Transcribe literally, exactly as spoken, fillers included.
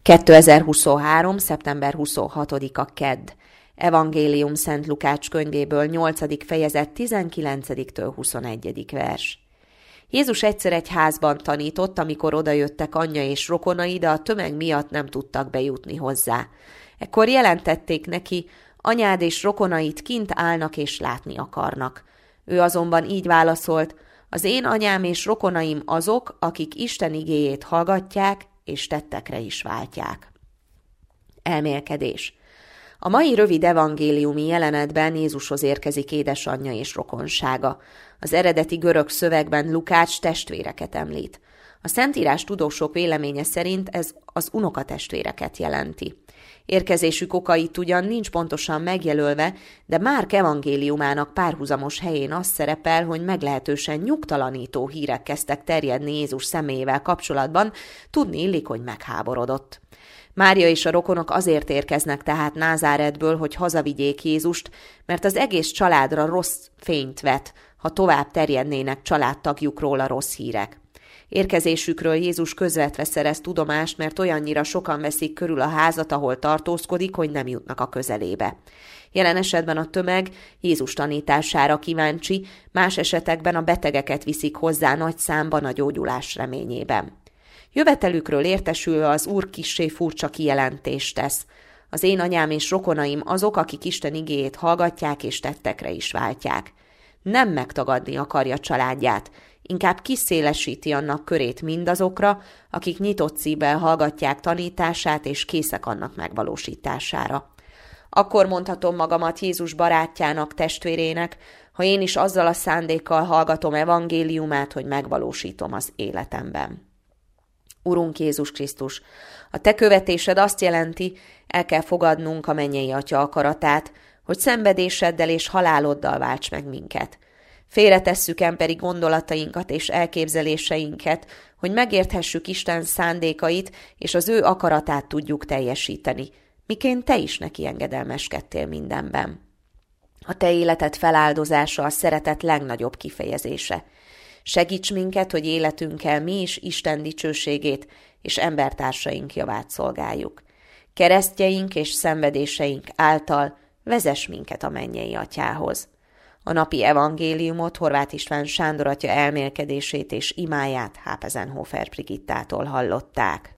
kétezer-huszonhárom. szeptember huszonhatodika kedd. Evangélium Szent Lukács könyvéből nyolcadik fejezet tizenkilencediktől huszonegyedik vers. Jézus egyszer egy házban tanított, amikor odajöttek anyja és rokonai, de a tömeg miatt nem tudtak bejutni hozzá. Ekkor jelentették neki, anyád és rokonait kint állnak és látni akarnak. Ő azonban így válaszolt, az én anyám és rokonaim azok, akik Isten igéjét hallgatják és tettekre is váltják. Elmélkedés. A mai rövid evangéliumi jelenetben Jézushoz érkezik édesanyja és rokonsága. Az eredeti görög szövegben Lukács testvéreket említ. A Szentírás tudósok véleménye szerint ez az unokatestvéreket jelenti. Érkezésük okait ugyan nincs pontosan megjelölve, de Márk evangéliumának párhuzamos helyén az szerepel, hogy meglehetősen nyugtalanító hírek kezdtek terjedni Jézus személyével kapcsolatban, tudni illik, hogy megháborodott. Mária és a rokonok azért érkeznek tehát Názáretből, hogy hazavigyék Jézust, mert az egész családra rossz fényt vet, ha tovább terjednének családtagjukról a rossz hírek. Érkezésükről Jézus közvetve szerez tudomást, mert olyannyira sokan veszik körül a házat, ahol tartózkodik, hogy nem jutnak a közelébe. Jelen esetben a tömeg Jézus tanítására kíváncsi, más esetekben a betegeket viszik hozzá nagy számban a gyógyulás reményében. Jövetelükről értesülve az Úr kissé furcsa kijelentést tesz. Az én anyám és rokonaim azok, akik Isten igéjét hallgatják és tettekre is váltják. Nem megtagadni akarja családját, inkább kiszélesíti annak körét mindazokra, akik nyitott szívvel hallgatják tanítását és készek annak megvalósítására. Akkor mondhatom magamat Jézus barátjának, testvérének, ha én is azzal a szándékkal hallgatom evangéliumát, hogy megvalósítom az életemben. Urunk Jézus Krisztus, a te követésed azt jelenti, el kell fogadnunk a mennyei Atya akaratát, hogy szenvedéseddel és haláloddal válts meg minket. Félretesszük emberi gondolatainkat és elképzeléseinket, hogy megérthessük Isten szándékait, és az ő akaratát tudjuk teljesíteni, miként te is neki engedelmeskedtél mindenben. A te életed feláldozása a szeretet legnagyobb kifejezése. Segíts minket, hogy életünkkel mi is Isten dicsőségét és embertársaink javát szolgáljuk. Keresztjeink és szenvedéseink által vezess minket a mennyei Atyához. A napi evangéliumot Horváth István Sándor atya elmélkedését és imáját Hápezenhofer Brigittától hallották.